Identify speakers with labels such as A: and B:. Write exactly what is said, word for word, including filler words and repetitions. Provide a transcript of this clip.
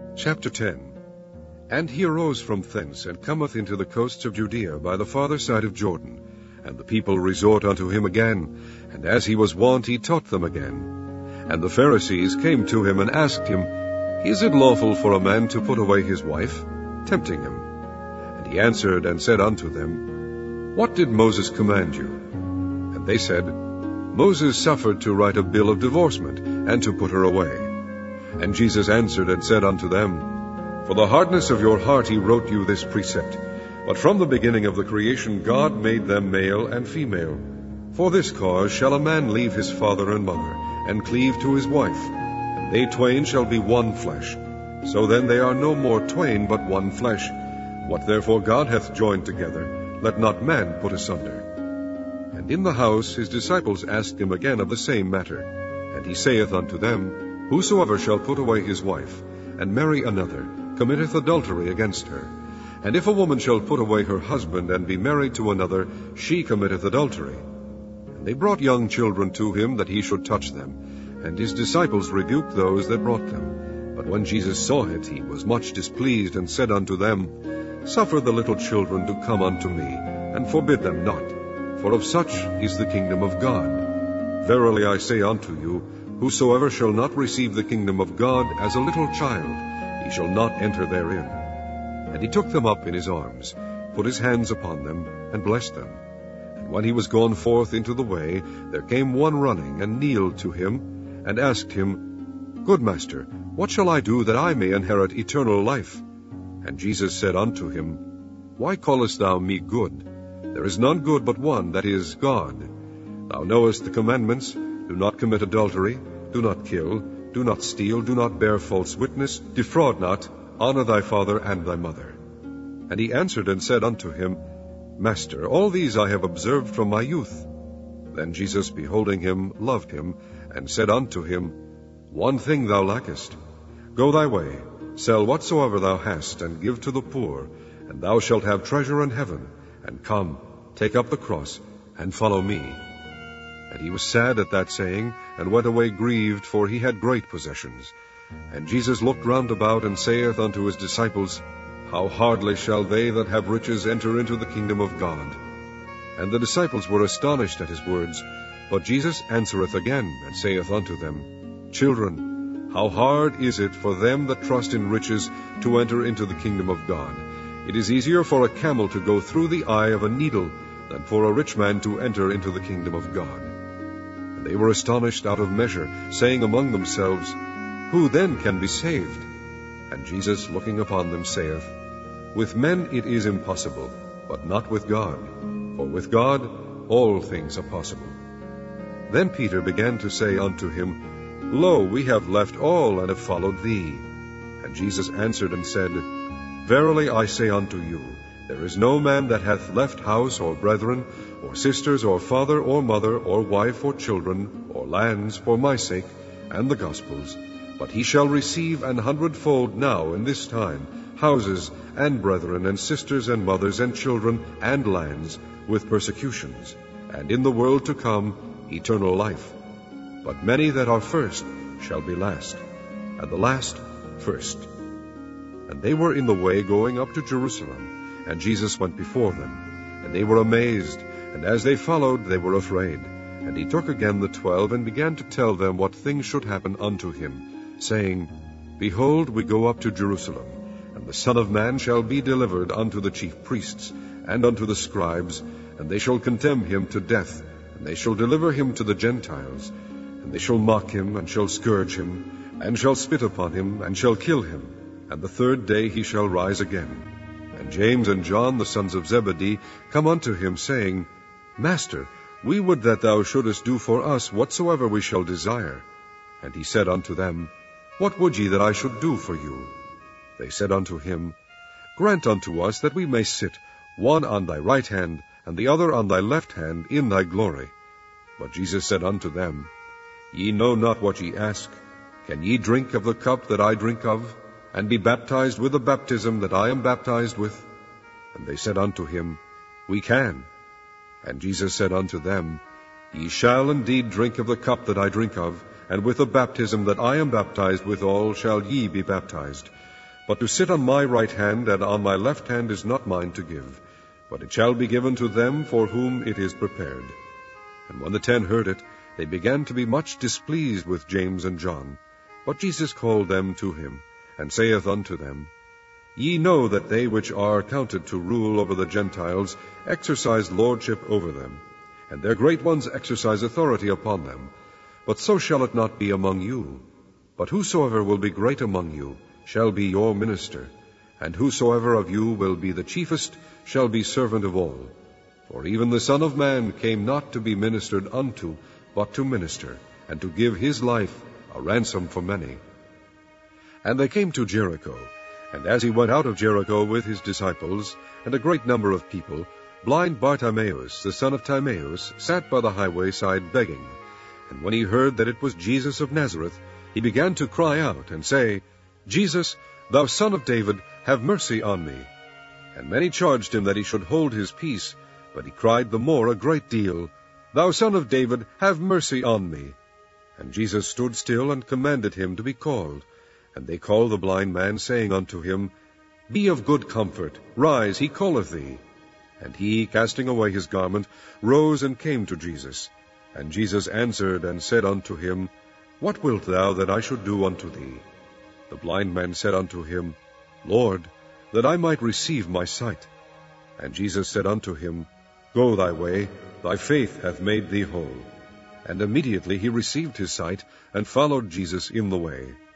A: Chapter ten. And he arose from thence, and cometh into the coasts of Judea by the farther side of Jordan. And the people resort unto him again, and as he was wont, he taught them again. And the Pharisees came to him, and asked him, Is it lawful for a man to put away his wife? Tempting him. And he answered and said unto them, What did Moses command you? And they said, Moses suffered to write a bill of divorcement, and to put her away. And Jesus answered and said unto them, For the hardness of your heart he wrote you this precept. But from the beginning of the creation God made them male and female. For this cause shall a man leave his father and mother, and cleave to his wife, and they twain shall be one flesh. So then they are no more twain, but one flesh. What therefore God hath joined together, let not man put asunder. And in the house his disciples asked him again of the same matter. And he saith unto them, Whosoever shall put away his wife, and marry another, committeth adultery against her. And if a woman shall put away her husband, and be married to another, she committeth adultery. And they brought young children to him, that he should touch them. And his disciples rebuked those that brought them. But when Jesus saw it, he was much displeased, and said unto them, Suffer the little children to come unto me, and forbid them not, for of such is the kingdom of God. Verily I say unto you, Whosoever shall not receive the kingdom of God as a little child, he shall not enter therein. And he took them up in his arms, put his hands upon them, and blessed them. And when he was gone forth into the way, there came one running, and kneeled to him, and asked him, Good master, what shall I do that I may inherit eternal life? And Jesus said unto him, Why callest thou me good? There is none good but one, that is, God. Thou knowest the commandments, Do not commit adultery, do not kill, do not steal, do not bear false witness, defraud not, honor thy father and thy mother. And he answered and said unto him, Master, all these I have observed from my youth. Then Jesus, beholding him, loved him, and said unto him, One thing thou lackest. Go thy way, sell whatsoever thou hast, and give to the poor, and thou shalt have treasure in heaven. And come, take up the cross, and follow me. And he was sad at that saying, and went away grieved, for he had great possessions. And Jesus looked round about, and saith unto his disciples, How hardly shall they that have riches enter into the kingdom of God? And the disciples were astonished at his words. But Jesus answereth again, and saith unto them, Children, how hard is it for them that trust in riches to enter into the kingdom of God? It is easier for a camel to go through the eye of a needle, than for a rich man to enter into the kingdom of God. And they were astonished out of measure, saying among themselves, Who then can be saved? And Jesus, looking upon them, saith, With men it is impossible, but not with God. For with God all things are possible. Then Peter began to say unto him, Lo, we have left all, and have followed thee. And Jesus answered and said, Verily I say unto you, There is no man that hath left house, or brethren, or sisters, or father, or mother, or wife, or children, or lands, for my sake, and the gospel's, but he shall receive an hundredfold now in this time, houses, and brethren, and sisters, and mothers, and children, and lands, with persecutions, and in the world to come eternal life. But many that are first shall be last, and the last first. And they were in the way going up to Jerusalem, and Jesus went before them. And they were amazed, and as they followed, they were afraid. And he took again the twelve, and began to tell them what things should happen unto him, saying, Behold, we go up to Jerusalem, and the Son of Man shall be delivered unto the chief priests, and unto the scribes, and they shall condemn him to death, and they shall deliver him to the Gentiles. And they shall mock him, and shall scourge him, and shall spit upon him, and shall kill him. And the third day he shall rise again. And James and John, the sons of Zebedee, come unto him, saying, Master, we would that thou shouldest do for us whatsoever we shall desire. And he said unto them, What would ye that I should do for you? They said unto him, Grant unto us that we may sit, one on thy right hand, and the other on thy left hand, in thy glory. But Jesus said unto them, Ye know not what ye ask. Can ye drink of the cup that I drink of, and be baptized with the baptism that I am baptized with? And they said unto him, We can. And Jesus said unto them, Ye shall indeed drink of the cup that I drink of, and with the baptism that I am baptized withal shall ye be baptized. But to sit on my right hand and on my left hand is not mine to give, but it shall be given to them for whom it is prepared. And when the ten heard it, they began to be much displeased with James and John. But Jesus called them to him, and saith unto them, Ye know that they which are counted to rule over the Gentiles exercise lordship over them, and their great ones exercise authority upon them. But so shall it not be among you. But whosoever will be great among you shall be your minister, and whosoever of you will be the chiefest shall be servant of all. For even the Son of Man came not to be ministered unto, but to minister, and to give his life a ransom for many. And they came to Jericho. And as he went out of Jericho with his disciples, and a great number of people, blind Bartimaeus, the son of Timaeus, sat by the highway side begging. And when he heard that it was Jesus of Nazareth, he began to cry out, and say, Jesus, thou son of David, have mercy on me. And many charged him that he should hold his peace, but he cried the more a great deal, Thou son of David, have mercy on me. And Jesus stood still, and commanded him to be called. And they called the blind man, saying unto him, Be of good comfort, rise, he calleth thee. And he, casting away his garment, rose and came to Jesus. And Jesus answered and said unto him, What wilt thou that I should do unto thee? The blind man said unto him, Lord, that I might receive my sight. And Jesus said unto him, Go thy way, thy faith hath made thee whole. And immediately he received his sight, and followed Jesus in the way.